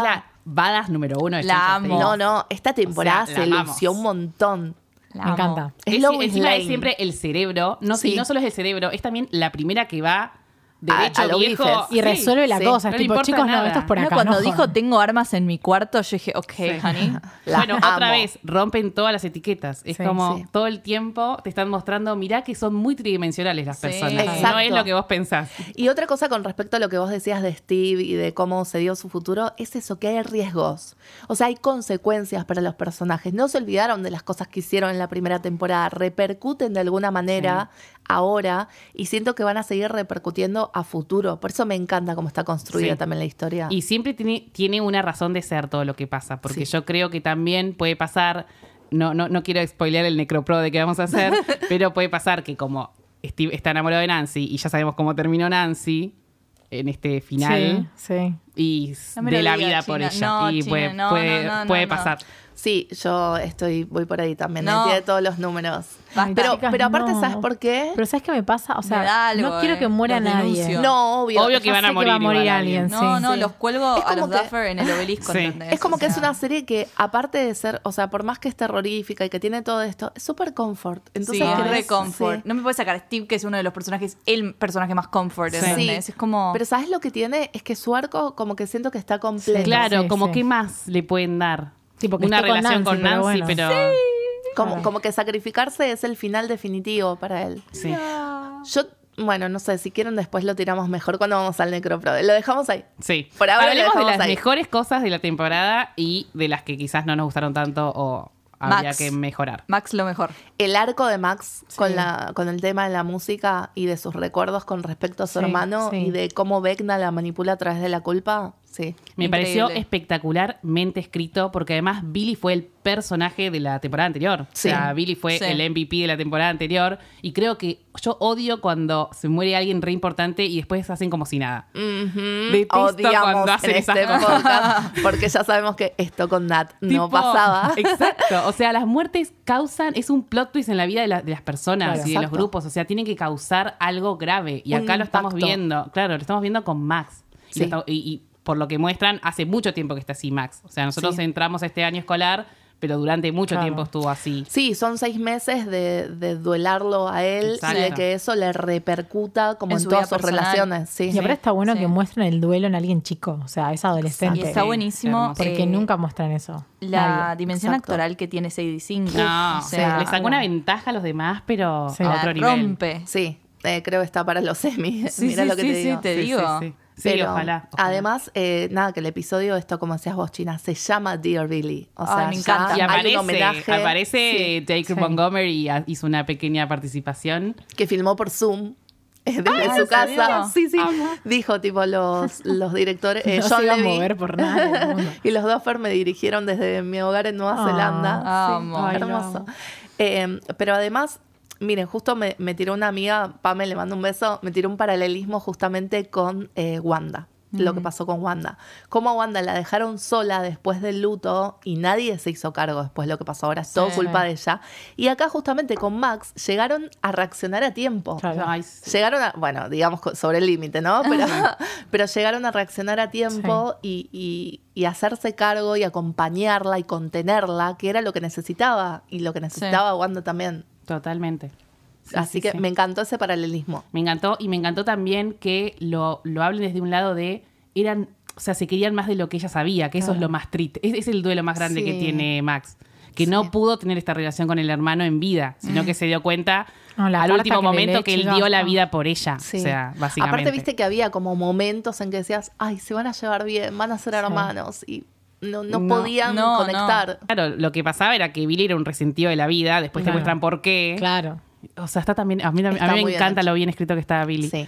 badass número uno de La Stranger amo. Things. No, no, esta temporada O sea, se la amamos. lució un montón. La Me amo. encanta. Es Es, Lois encima Lane. es siempre el cerebro. No, Sí. sí. no solo es el cerebro, es también la primera que va A- derecho a lo viejo. Griffiths. Y resuelve la sí, cosa. no Es le tipo, importa chicos, no, nada. esto es por No, acá. cuando no dijo jodan. tengo armas en mi cuarto, yo dije, ok, honey. La Bueno, otra amo. vez, rompen todas las etiquetas. Es Sí, como sí. todo el tiempo te están mostrando, mirá que son muy tridimensionales las Sí. personas. Exacto. No es lo que vos pensás. Y otra cosa con respecto a lo que vos decías de Steve y de cómo se dio su futuro, es eso, que hay riesgos. O sea, hay consecuencias para los personajes. No se olvidaron de las cosas que hicieron en la primera temporada. Repercuten de alguna manera ahora y siento que van a seguir repercutiendo a futuro. Por eso me encanta cómo está construida Sí. también la historia. Y siempre tiene, tiene una razón de ser todo lo que pasa, porque Sí. yo creo que también puede pasar, no, no, no quiero spoilear el necropro de que vamos a hacer, pero puede pasar que como Steve está enamorado de Nancy y ya sabemos cómo terminó Nancy en este final Sí, sí. y No me de lo la digas, vida China. por ella. No, y China, puede, no, puede, no, no, puede no, no. pasar. Sí, yo estoy, voy por ahí también. No. Tiene todos los números. Ay, Pero, chicas, pero aparte, no. ¿sabes por qué? Pero ¿sabes qué me pasa? O sea, Me da algo, no quiero eh. que muera Los nadie. denuncio. No, obvio. Obvio que Ya van sé a que morir, va a morir igual alguien, alguien. No, Sí, no, sí. los cuelgo Es a los como que- Duffer en el obelisco. Sí. ¿entendés? Es como O que es sea, una serie que, aparte de ser, o sea, por más que es terrorífica y que tiene todo esto, es súper comfort. Entonces, Sí, es querés- re comfort. sí. No me puede sacar Steve, que es uno de los personajes, el personaje más comfort, Sí. ¿entendés? Sí. Es como... Pero ¿sabes lo que tiene? Es que su arco como que siento que está completo. Claro, Sí, como sí. qué más le pueden dar. Tipo que una esté con relación Nancy, con Nancy, pero pero, bueno. Como, como que sacrificarse es el final definitivo para él. sí. Yo, bueno, no sé, si quieren después lo tiramos mejor cuando vamos al Necropro. Lo dejamos ahí. Sí. Por ahora lo Hablemos de dejamos las ahí. mejores cosas de la temporada y de las que quizás no nos gustaron tanto o habría Max. que mejorar. Max lo mejor. El arco de Max con, la, con el tema de la música y de sus recuerdos con respecto a su Sí, hermano sí. y de cómo Vecna la manipula a través de la culpa, sí. Me Increíble. pareció espectacularmente escrito porque además Billy fue el personaje de la temporada anterior. Sí. O sea, Billy fue Sí. el M V P de la temporada anterior y creo que yo odio cuando se muere alguien re importante y después hacen como si nada. Detesto Odiamos cuando hacen en esas este cosas. podcast porque ya sabemos que esto con Nat no Tipo, pasaba. Exacto. O sea, las muertes causan, es un plot twist en la vida de, la- de las personas Claro. y de los Exacto. grupos. O sea, tienen que causar algo grave. Y Un acá lo estamos impacto. viendo. Claro, lo estamos viendo con Max. Y, Sí. lo estamos- y- y por lo que muestran, hace mucho tiempo que está así Max. O sea, nosotros Sí. entramos este año escolar, pero durante mucho Claro. tiempo estuvo así. Sí, son seis meses de, de duelarlo a él Exacto. y de que eso le repercuta como En en, su todas vida sus personal. relaciones. Sí. Y aparte está bueno Sí. que muestren el duelo en alguien chico. O sea, es adolescente. Y está Sí, buenísimo. hermoso. Porque eh, nunca muestran eso. La Nadie. dimensión Exacto. actoral que tiene Sadie Sink. No, o sea, le sacó una ventaja a los demás, pero Sí. a la otro nivel. rompe. Sí, eh, creo que está para los semis. Sí, Mira sí, lo que sí, te sí, digo. te Sí, digo. Sí, sí. Sí, Pero, ojalá, ojalá. Además, eh, nada, que el episodio, esto como decías vos, China, se llama Dear Billy. O Ay, sea, me ya encanta. Y hay aparece, un homenaje aparece Jake Sí. Montgomery y a- hizo una pequeña participación. que filmó por Zoom. eh, Desde Ah, su ¿en casa. serio? Sí, sí. Dijo, tipo, los, los directores. eh, No John se iba a Levy mover por nada del mundo. y los Duffer me dirigieron desde mi hogar en Nueva Ah, Zelanda. amo. Sí, Ay, lo hermoso. amo. Eh, pero además, miren, justo me, me tiró una amiga, Pame, le mando un beso, me tiró un paralelismo justamente con eh, Wanda. Lo que pasó con Wanda. Cómo a Wanda la dejaron sola después del luto y nadie se hizo cargo después de lo que pasó. Ahora es todo Sí. culpa de ella. Y acá justamente con Max llegaron a reaccionar a tiempo. Claro. Ay, sí. Llegaron a, bueno, digamos co- sobre el límite, ¿no? Pero, pero llegaron a reaccionar a tiempo y, y- y hacerse cargo y acompañarla y contenerla, que era lo que necesitaba y lo que necesitaba Wanda también. Totalmente. Sí, Así sí, que sí. me encantó ese paralelismo. Me encantó y me encantó también que lo, lo hablen desde un lado de eran, o sea, se querían más de lo que ella sabía, que eso es lo más triste. Es, es el duelo más grande Sí. que tiene Max. Que Sí. no pudo tener esta relación con el hermano en vida, sino que se dio cuenta No, la al carta último que le momento lee, que él chicas, dio la no. vida por ella. Sí. O sea, básicamente. Aparte, viste que había como momentos en que decías, ay, se van a llevar bien, van a ser hermanos. Y no, no, No, podían no, conectar. Claro, lo que pasaba era que Billy era un resentido de la vida, después te Claro. muestran por qué. Claro. O sea, está también, a mí, a mí Está muy me bien encanta hecho. lo bien escrito que está Billy. Sí.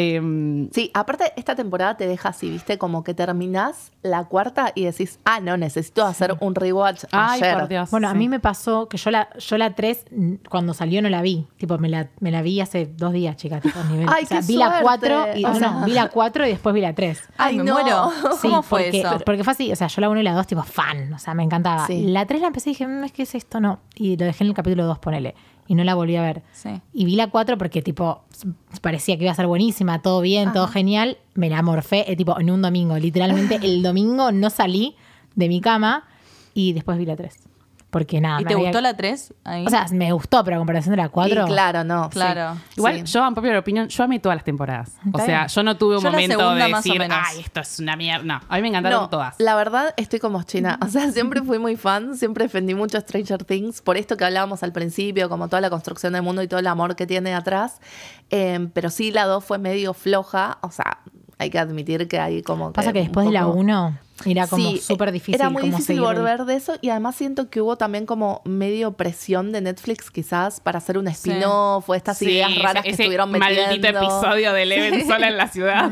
Eh, Sí, aparte esta temporada te deja así, viste, como que terminás la cuarta y decís, ah, no, necesito hacer un rewatch ay, ayer. por Dios. Bueno, a sí. mí me pasó que yo la yo la tres mm, cuando salió no la vi. Tipo, me la, me la vi hace dos días, chicas. Tipo, nivel. Ay, o sea, qué vi la suerte. cuatro y O no, sea- no, vi la cuatro y después vi la tres. Ay, Ay, me no. muero. Sí, ¿Cómo fue porque, eso? Porque fue así, o sea, yo la uno y la dos, tipo, fan, o sea, me encantaba. Sí. La tres la empecé y dije, "Mm, es que es esto, no. Y lo dejé en el capítulo dos, ponele. Y no la volví a ver. Sí. Y vi la cuatro porque, tipo, s- parecía que iba a ser buenísima, todo bien, todo genial. Me la morfé, eh, tipo, en un domingo. Literalmente, el domingo no salí de mi cama y después vi la tres. Porque nada, ¿Y me te había- gustó la tres? Ahí? O sea, me gustó, pero a comparación de la cuatro. Y claro, no. Claro. sí. Igual, Sí. yo, en popular opinion, yo amé todas las temporadas. O Está sea, bien. yo no tuve un Yo la momento segunda de más o decir, menos. ay, esto es una mierda. No, a mí me encantaron No, todas. la verdad estoy como China. O sea, siempre fui muy fan, siempre defendí mucho Stranger Things, por esto que hablábamos al principio, como toda la construcción del mundo y todo el amor que tiene atrás. Eh, pero sí, la dos fue medio floja. O sea, hay que admitir que hay como... Pasa que después un de la poco- uno era como Sí, súper difícil. Era muy como difícil seguir. volver de eso y además siento que hubo también como medio presión de Netflix quizás para hacer un spin-off o estas Sí, ideas raras ese, que ese estuvieron metiendo. maldito episodio de Eleven sola en la ciudad.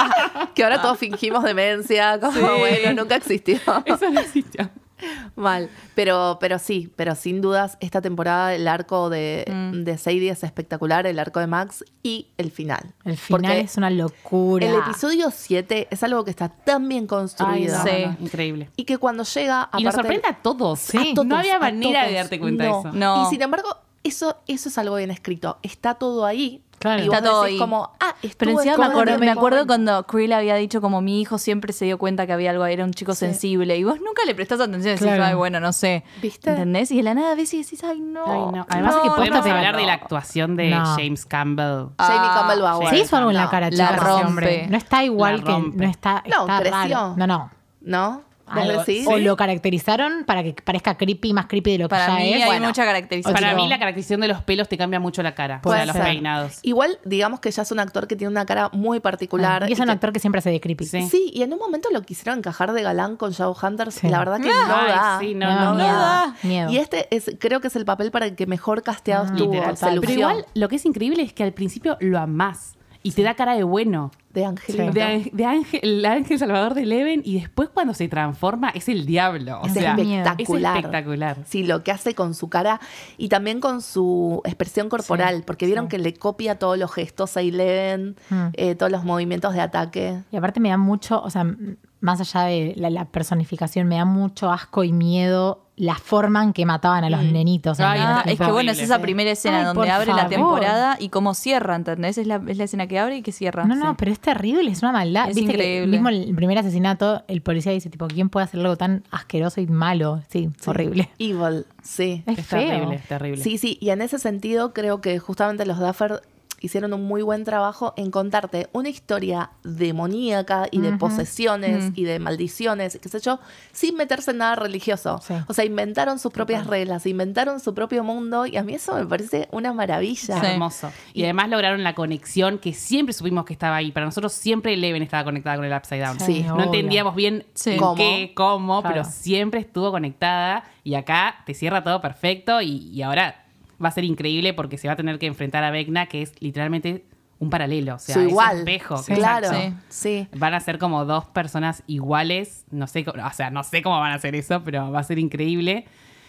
Que ahora todos fingimos demencia, como Sí. bueno, nunca existió. Eso no existió. Mal. Pero, pero sí, pero sin dudas, esta temporada el arco de, Mm. de Sadie es espectacular, el arco de Max y el final. El final Porque es una locura. el episodio siete es algo que está tan bien Ay, construido. no, Sí. no, increíble. Y que cuando llega, Y nos aparte- sorprende a todos. Sí. A todos, no había a manera todos. de darte cuenta No. de eso. No. Y sin embargo, eso, eso es algo bien escrito. Está todo ahí. Claro. Y vos Está todo decís ahí. como, ah, estuvo Pero encima me escondido acuerdo, en me el acuerdo momento. cuando Krill había dicho como mi hijo siempre se dio cuenta que había algo, era un chico sensible. Y vos nunca le prestás atención y decís, Claro. ay, bueno, no sé. ¿Viste? ¿Entendés? Y de la nada ves y decís, ay, no. Ay, no. Además no, es que podemos posta te- hablar de la actuación de No. James Campbell. Jamie Ah, Campbell Bower. Se hizo algo en la No. cara, La chicas, rompe. ese hombre. No está igual La que... rompe. No está, No, está creció. raro. No, no. ¿No? ¿Vos Algo- decís? O lo caracterizaron para que parezca creepy, más creepy de lo que Para ya mí es. hay Bueno, mucha caracterización. Para tipo- mí la caracterización de los pelos te cambia mucho la cara. Puede O sea, los ser. peinados. Igual, digamos que ya es un actor que tiene una cara muy particular. y es un que- actor que siempre hace de creepy. Sí. Sí, y en un momento lo quisieron encajar de galán con Shadowhunters Sí. y la verdad que no Ay, da. sí, no, Me da no, miedo. da. Miedo. Y este es, creo que es el papel para el que mejor casteado Ah, estuvo. Literal. Se Pero Pero lució. igual, lo que es increíble es que al principio lo amás. Y te da cara de bueno. De Angelito. De, ángel- de ángel, el ángel salvador de Eleven. Y después cuando se transforma es el diablo. O Es sea, espectacular. es espectacular. Sí, lo que hace con su cara y también con su expresión corporal, porque vieron que le copia todos los gestos a Eleven, Mm. eh, todos los movimientos de ataque. Y aparte me da mucho, o sea, m- más allá de la, la personificación, me da mucho asco y miedo la forma en que mataban a los nenitos. Ay, ¿entendés? Ah, Está es que horrible. bueno, es esa primera escena Ay, donde por abre la favor. temporada y cómo cierra, ¿entendés? Es la, es la escena que abre y que cierra. No, no, Sí. pero es terrible, es una maldad. Es Viste increíble. que mismo el primer asesinato, el policía dice, tipo, ¿quién puede hacer algo tan asqueroso y malo? Sí, horrible. Evil, sí. Es, Es feo. terrible, es terrible. Sí, sí, y en ese sentido creo que justamente los Duffer hicieron un muy buen trabajo en contarte una historia demoníaca y de Ujú. posesiones Mm. y de maldiciones, qué sé yo, sin meterse en nada religioso. Sí. O sea, inventaron sus propias reglas, inventaron su propio mundo y a mí eso me parece una maravilla. Sí. Hermoso. Y además lograron la conexión que siempre supimos que estaba ahí. Para nosotros siempre Eleven estaba conectada con el Upside Down. Sí, No obvio. entendíamos bien Sí. en ¿Cómo? qué, cómo, Claro. pero siempre estuvo conectada. Y acá te cierra todo perfecto. Y, y ahora va a ser increíble porque se va a tener que enfrentar a Vecna, que es literalmente un paralelo. O sea, Su es igual. espejo. Sí. Claro, Sí. sí. Van a ser como dos personas iguales. No sé, cómo- o sea, no sé cómo van a hacer eso, pero va a ser increíble.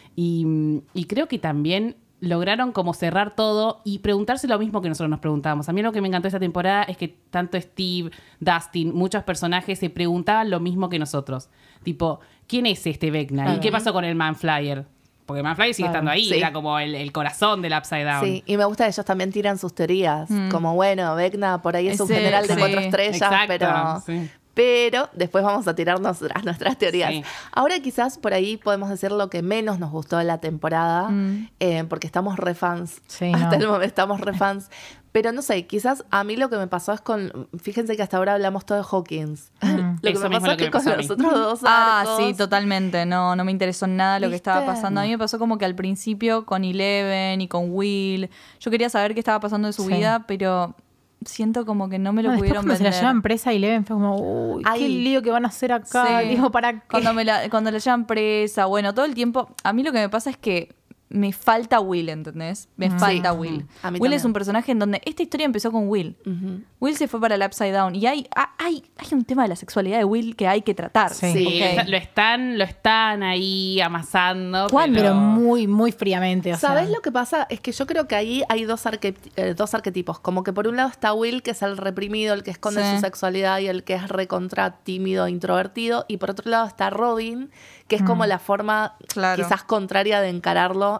Y, y creo que también lograron como cerrar todo y preguntarse lo mismo que nosotros nos preguntábamos. A mí lo que me encantó esta temporada es que tanto Steve, Dustin, muchos personajes se preguntaban lo mismo que nosotros. Tipo, ¿quién es este Vecna? ¿Y qué pasó con el Manflyer? Porque el Manflyer sigue Claro. estando ahí, Sí. era como el, el corazón del Upside Down. Sí, y me gusta que ellos también tiran sus teorías. Como, bueno, Vecna por ahí es un Ese- general de sí, cuatro estrellas, exacto, pero... sí. Pero después vamos a tirarnos a nuestras teorías. Sí. Ahora quizás por ahí podemos decir lo que menos nos gustó de la temporada, Mm. eh, porque estamos re fans. Sí, hasta no. el momento estamos re fans. Pero no sé, quizás a mí lo que me pasó es con... Fíjense que hasta ahora hablamos todo de Hawkins. Mm. Lo que Eso me mismo pasó lo es que que me con pasó a los mí. otros dos Ah, arcos... sí, totalmente. No, no me interesó nada lo que ¿Viste? estaba pasando. A mí me pasó como que al principio con Eleven y con Will, yo quería saber qué estaba pasando en su Sí. vida, pero siento como que no me lo No, después pudieron cuando se la vender. llevan presa y Leven fue como, uy, qué Ay. lío que van a hacer acá. Sí. Digo, ¿para qué? Cuando, me la, cuando la llevan presa, bueno, todo el tiempo. A mí lo que me pasa es que me falta Will, ¿entendés? Me Mm. falta Sí. Will. A mí Will también. es un personaje en donde esta historia empezó con Will. Ujú. Will se fue para el Upside Down y hay, ah, hay, hay un tema de la sexualidad de Will que hay que tratar. Sí. Sí. Sí, Ok. está- lo, están, lo están ahí amasando. ¿Cuándo? Pero muy, muy fríamente. O ¿Sabes sea, lo que pasa? Es que yo creo que ahí hay dos, arque- eh, dos arquetipos. Como que por un lado está Will, que es el reprimido, el que esconde Sí. su sexualidad y el que es recontra tímido, introvertido. Y por otro lado está Robin, que es como la forma Claro. quizás contraria de encararlo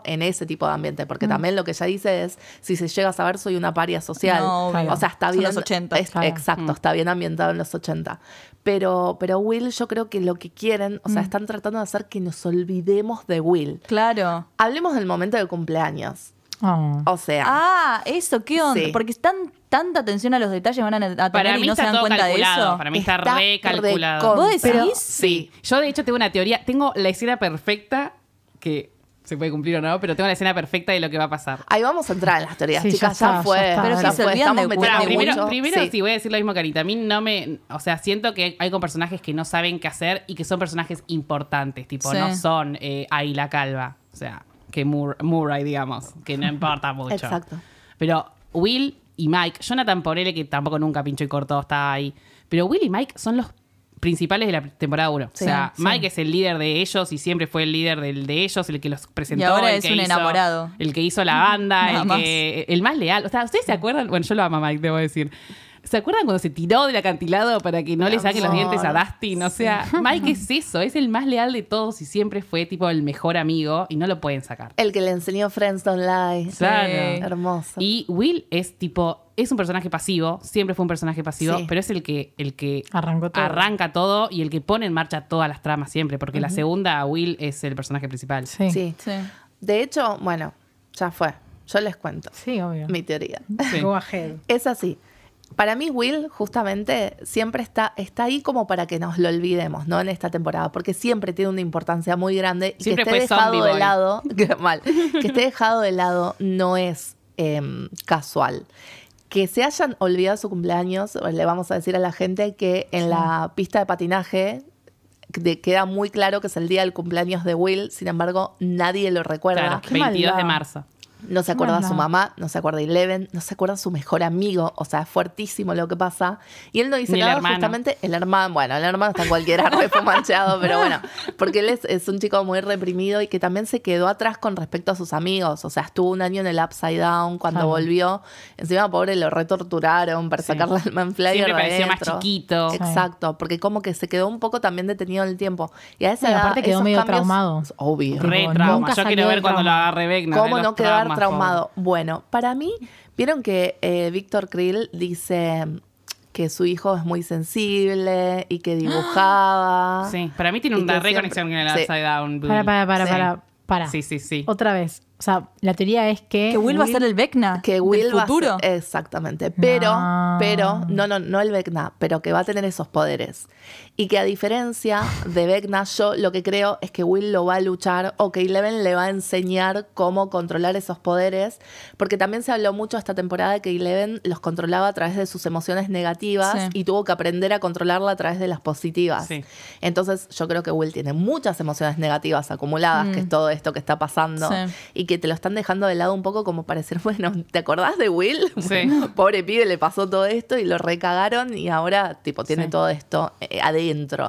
en ese tipo de ambiente, porque también lo que ella dice es, si se llega a saber, soy una paria social. No, obvio. O sea, está Son bien. los ochenta. es- Claro. Exacto, está bien ambientado en los ochenta. Pero, pero Will, yo creo que lo que quieren, o sea, están tratando de hacer que nos olvidemos de Will. Claro. Hablemos del momento del cumpleaños. Oh. O sea, Ah, eso, ¿qué onda? Sí. Porque están tanta atención a los detalles van a, a tener Para y mí no se está dan todo cuenta de calculado. eso. Para mí está, Está re calculado. recontra- ¿Vos decís? Pero- Sí. Yo, de hecho, tengo una teoría. Tengo la escena perfecta que se puede cumplir o no, pero tengo la escena perfecta de lo que va a pasar. ahí vamos a entrar en las teorías, Sí, ya chicas, ya, está, fue. ya está. Pero ya si se fue, olvidan estamos de- metiendo Bueno, primero, mucho. primero Sí. sí voy a decir lo mismo que Anita. A mí no me... O sea, siento que hay con personajes que no saben qué hacer y que son personajes importantes. Tipo, Sí. no son eh, Ayla Calva. O sea, que Mur- Murray, digamos. Que no importa mucho. Exacto. Pero Will y Mike... Jonathan Porele, que tampoco nunca pinchó y cortó, está ahí. Pero Will y Mike son los principales de la temporada uno. Sí, o sea, sí. Mike es el líder de ellos y siempre fue el líder del, de ellos, el que los presentó. Y ahora el es que un hizo- enamorado. El que hizo la banda, Nada el, más. que, el más leal. O sea, ¿ustedes se acuerdan? Bueno, yo lo amo a Mike, debo decir. ¿Se acuerdan cuando se tiró del acantilado para que no le saquen los amor. dientes a Dustin? O sea, Mike es eso, es el más leal de todos y siempre fue tipo el mejor amigo y no lo pueden sacar. El que le enseñó Friends Don't Lie. Claro. Hermoso. Y Will es tipo, es un personaje pasivo, siempre fue un personaje pasivo, Sí. pero es el que, el que Arrancó todo. arranca todo y el que pone en marcha todas las tramas siempre, porque la segunda, Will es el personaje principal. Sí. sí. Sí. Sí. De hecho, bueno, ya fue. Yo les cuento obvio. mi teoría. Sí. Go ahead. Es así. Para mí, Will, justamente, siempre está, está ahí como para que nos lo olvidemos, ¿no? En esta temporada, porque siempre tiene una importancia muy grande y Siempre que fue esté dejado zombie de boy. lado, que mal, que esté dejado de lado no es eh, casual. Que se hayan olvidado su cumpleaños, le vamos a decir a la gente que en la pista de patinaje de- queda muy claro que es el día del cumpleaños de Will, sin embargo, nadie lo recuerda. Claro, Qué veintidós de maldad. marzo. No se acuerda de su Maldad. mamá, no se acuerda de Eleven, no se acuerda de su mejor amigo. O sea, es fuertísimo lo que pasa. Y él no dice Ni el nada, hermano. justamente el hermano. Bueno, el hermano está en cualquier árbol fumancheado, pero bueno, porque él es, es un chico muy reprimido y que también se quedó atrás con respecto a sus amigos. O sea, estuvo un año en el Upside Down cuando Claro. volvió. Encima, pobre, lo retorturaron para Sí. sacarle al Man Flyer Siempre de pareció más adentro. chiquito. Sí. Exacto, porque como que se quedó un poco también detenido en el tiempo. Y a esa Y edad, aparte quedó esos medio cambios- traumado. Obvio. Tipo, Re nunca trauma. Yo salió quiero ver del cuando lo trauma. agarre Vecna. ¿Cómo de no los quedar traumas, traumado? Bueno, para mí, vieron que eh, Víctor Krill dice que su hijo es muy sensible y que dibujaba. pobre. Sí, para mí tiene Y una que re conexión con el siempre- sí. Upside Down. Will. Para, para, para, Sí. para, para. Sí, sí, sí. Otra vez. O sea, la teoría es que. Que Will va a ser el Vecna Que del Will va a futuro. ser- exactamente, pero, No. pero, no, no, no el Vecna, pero que va a tener esos poderes. Y que a diferencia de Vecna, yo lo que creo es que Will lo va a luchar o que Eleven le va a enseñar cómo controlar esos poderes, porque también se habló mucho esta temporada de que Eleven los controlaba a través de sus emociones negativas Sí. y tuvo que aprender a controlarla a través de las positivas. Sí. Entonces yo creo que Will tiene muchas emociones negativas acumuladas, que es todo esto que está pasando, Sí. y que te lo están dejando de lado un poco como para decir, bueno, ¿te acordás de Will? Sí. Pobre pibe, le pasó todo esto y lo recagaron y ahora tipo tiene Sí. todo esto eh, adentro.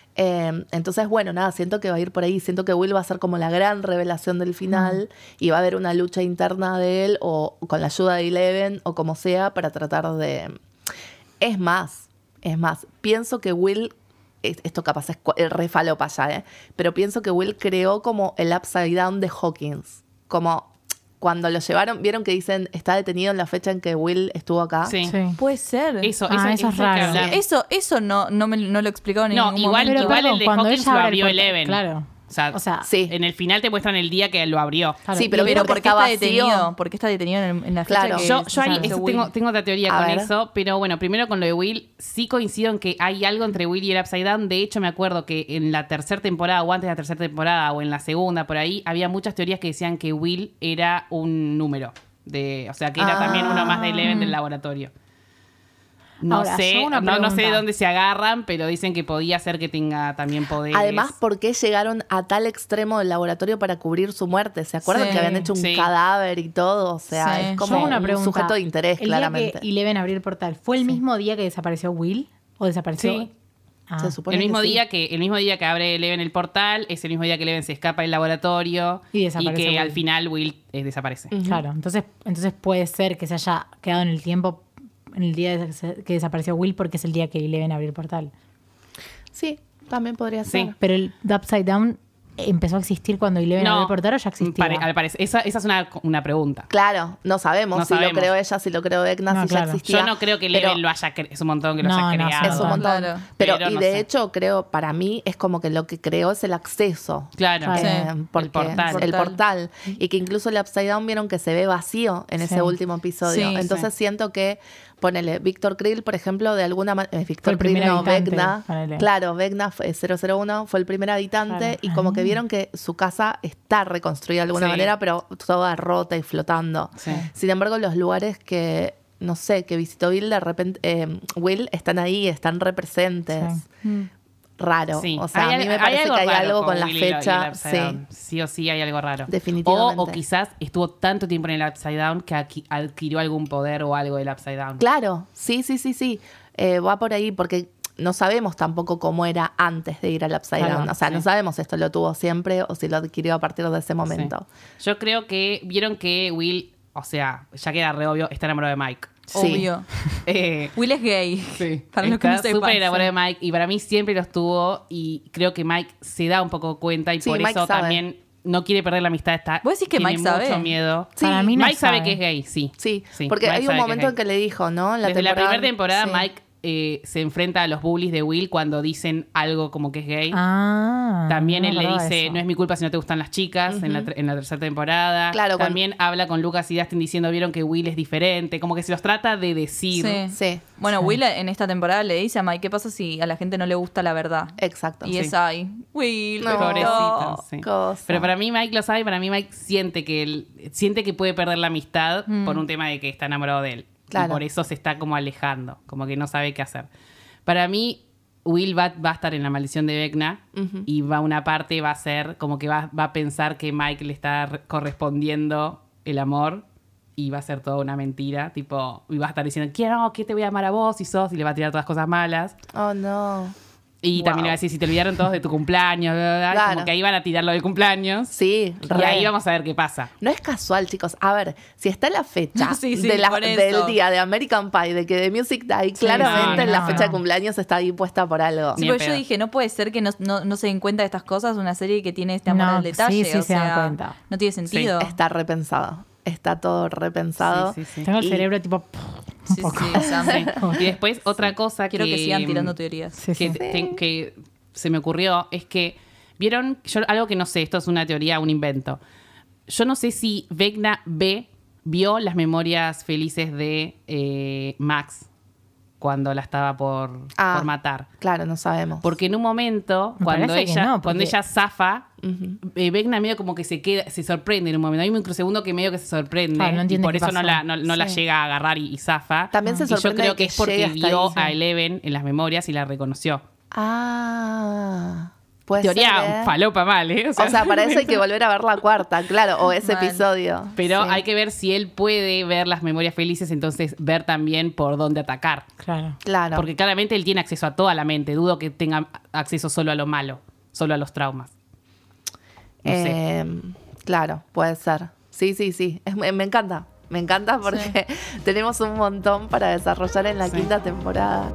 Eh, entonces, bueno, nada, siento que va a ir por ahí, siento que Will va a ser como la gran revelación del final y va a haber una lucha interna de él o con la ayuda de Eleven o como sea para tratar de... Es más, es más, pienso que Will, es- esto capaz es cu- el re falopa ya, ¿eh? Pero pienso que Will creó como el Upside Down de Hawkins, como cuando lo llevaron, vieron que dicen está detenido en la fecha en que Will estuvo acá. Sí. Sí. Puede ser. Eso, Ah, eso, eso es eso hay que raro. hablar. Eso, eso no, no, me, no lo explicaron en No, ningún igual, momento. Pero, igual perdón, el de cuando Hawkins ella lo abre abrió el portal, Eleven. claro. O sea, O sea, Sí. en el final te muestran el día que lo abrió. Claro. Sí, pero, Pero vieron que ¿por qué está está vacío. detenido? ¿Por qué está detenido en, en la fecha Claro. que Yo, yo se ahí sabe eso de Will? tengo, tengo otra teoría A con ver. eso, pero bueno, primero con lo de Will, sí coincido en que hay algo entre Will y el Upside Down. De hecho, me acuerdo que en la tercera temporada, o antes de la tercera temporada, o en la segunda, por ahí, había muchas teorías que decían que Will era un número. De, o sea, que era Ah. también uno más de Eleven del laboratorio. No Ahora, sé, yo una no, no sé de pregunta. dónde se agarran, pero dicen que podía ser que tenga también poderes. Además, ¿por qué llegaron a tal extremo del laboratorio para cubrir su muerte? ¿Se acuerdan Sí. que habían hecho un Sí. cadáver y todo? O sea, Sí. es yo como hago una un pregunta. sujeto de interés, el claramente. día que Eleven abrió el portal, ¿fue el mismo día que desapareció Will? ¿O desapareció? Sí. Ah. Se supone El mismo que sí. día que el mismo día que abre Eleven el portal es el mismo día que Eleven se escapa del laboratorio Y desaparece que Will. al final Will eh, desaparece. Claro, entonces, entonces puede ser que se haya quedado en el tiempo, en el día de- que desapareció Will, porque es el día que Eleven abrió el portal. Sí, también podría Sí. ser. Pero el The Upside Down empezó a existir cuando Eleven No, abrió el portal o ya existía? pare- al parecer, esa, esa es una, una pregunta. Claro, no sabemos No si sabemos. lo creó ella, si lo creó Vecna, No, si claro. ya existía. Yo no creo que pero- Eleven lo haya creado. Es un montón que lo No, haya no, creado. Es un montón. Claro. Pero, Pero y no de sé. hecho, creo, para mí, es como que lo que creó es el acceso. Claro. Claro. Eh, Sí. porque- El portal. el portal. Y que incluso el Upside Down vieron que se ve vacío en ese Sí. último episodio. Sí, Entonces siento que, ponele, Víctor Krill, por ejemplo, de alguna manera. Fue Víctor el Krill, primer no, habitante, Vecna. ponele. Claro, Vecna fue- cero cero uno fue el primer habitante. Claro. Y como que Ah. vieron que su casa está reconstruida de alguna Sí. manera, pero toda rota y flotando. Sí. Sin embargo, los lugares que. No sé, que visitó Will de repente, eh, Will están ahí, están representes. Sí. Raro. Sí. O sea, Hay a mí al- me hay parece que hay raro algo con la Will y lo- y el fecha. Upside Sí. Down. Sí o sí hay algo raro. Definitivamente. O, o quizás estuvo tanto tiempo en el Upside Down que adqui- adquirió algún poder o algo del Upside Down. Claro, sí, sí, sí, sí. Eh, va por ahí porque no sabemos tampoco cómo era antes de ir al Upside Claro, Down. O sea, sí. no sabemos si esto lo tuvo siempre o si lo adquirió a partir de ese momento. Sí. Yo creo que vieron que Will, o sea, ya queda re obvio, está enamorado de Mike. Sí. Obvio. Eh, Will es gay. Sí, Para los que no está sepan. súper enamorado de Mike y para mí siempre lo estuvo y creo que Mike se da un poco cuenta y Sí, por Mike eso sabe. también no quiere perder la amistad. Está, ¿Vos decís que tiene Mike sabe? mucho miedo. Sí, Para mí no Mike sabe sabe. que es gay, sí. Sí, Sí, porque Mike hay un sabe que es momento en gay. que le dijo, ¿no? En la Desde la temporada- primera temporada, sí. Mike eh, se enfrenta a los bullies de Will cuando dicen algo como que es gay. Ah, También no él me le acordaba dice, de eso. no es mi culpa si no te gustan las chicas, en, la, ter- en la tercera temporada. Claro, cuando- También habla con Lucas y Dustin diciendo, vieron que Will es diferente. Como que se los trata de decir. Sí. Sí, Bueno, Will en esta temporada le dice a Mike, ¿qué pasa si a la gente no le gusta la verdad? exacto. Y sí. es ahí, Will, No. Pobrecito, sí. Cosa. Pero para mí Mike lo sabe, para mí Mike siente que él, siente que puede perder la amistad Mm. por un tema de que está enamorado de él. Claro. Y por eso se está como alejando, como que no sabe qué hacer. Para mí, Will va, va a estar en la maldición de Vecna Ujú. y va una parte va a ser como que va, va a pensar que Mike le está re- correspondiendo el amor y va a ser toda una mentira, tipo, y va a estar diciendo, quiero, ¿qué te voy a amar a vos si sos? Y le va a tirar todas cosas malas. Oh, no. Y Wow. también le va a decir, si te olvidaron todos de tu cumpleaños, bla, bla, bla, Claro. como que ahí van a tirar lo del cumpleaños. Sí, Y re. ahí vamos a ver qué pasa. No es casual, chicos. A ver, si está la fecha Sí, sí, de la- por eso. del día de American Pie, de que The Music Die, Sí, claramente no, la no, fecha no. de cumpleaños está ahí puesta por algo. Sí, Ni en porque yo pedo. dije, no puede ser que no, no, no se den cuenta de estas cosas, una serie que tiene este amor No, al detalle. sí, sí o se dan sea, cuenta. no tiene sentido. Está repensado. Está todo repensado. Sí, sí, sí. Tengo el Y- cerebro tipo un Sí, poco. sí, Sam. Y después otra cosa Quiero que, que sigan tirando teorías. Sí, que, sí. te- que se me ocurrió es que, ¿vieron? Yo algo que no sé, esto es una teoría, un invento. Yo no sé si Vecna ve, vio las memorias felices de eh, Max cuando la estaba por, Ah. por matar. Claro, no sabemos. Porque en un momento, Me cuando parece que ella, no, porque- cuando ella zafa, Ujú. eh, Vecna medio como que se queda, se sorprende en un momento. Hay un microsegundo que medio que se sorprende. Claro, no y entiende por qué eso no, pasó. la, no, no la Sí. llega a agarrar y, y zafa. También se y yo sorprende creo de que que es porque llegue hasta vio ahí, a sí. Eleven en las memorias y la reconoció. Ah. Puede Teoría ser, ¿eh? falopa mal, ¿eh? O sea, para eso hay que volver a ver la cuarta, claro, o ese Mal. episodio. Pero Sí. hay que ver si él puede ver las memorias felices, entonces ver también por dónde atacar. Claro. Claro. Porque claramente él tiene acceso a toda la mente. Dudo que tenga acceso solo a lo malo, solo a los traumas. No sé. Eh, claro, puede ser. Sí, sí, sí. Es- me me encanta. Me encanta porque tenemos un montón para desarrollar en la Sí. quinta temporada.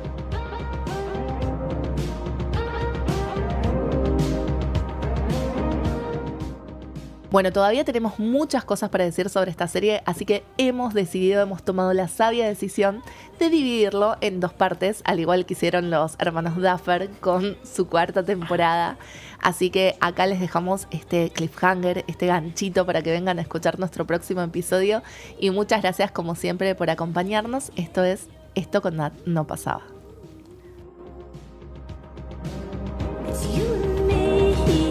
Bueno, todavía tenemos muchas cosas para decir sobre esta serie, así que hemos decidido, hemos tomado la sabia decisión de dividirlo en dos partes, al igual que hicieron los hermanos Duffer con su cuarta temporada. Así que acá les dejamos este cliffhanger, este ganchito para que vengan a escuchar nuestro próximo episodio. Y muchas gracias como siempre por acompañarnos. Esto es Esto con Nat no pasaba. It's you and me.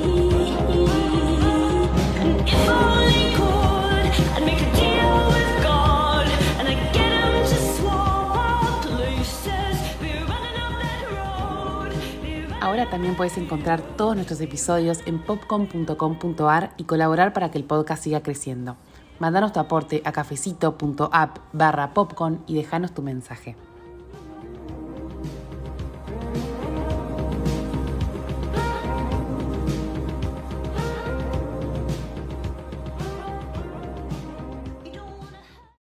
And if only could, I'd make a deal with God, and I'd get him to swap our places. Be running up that road. Be running. Ahora también puedes encontrar todos nuestros episodios en popcom punto com punto ar y colaborar para que el podcast siga creciendo. Mándanos tu aporte a cafecito punto app barra popcorn y déjanos tu mensaje.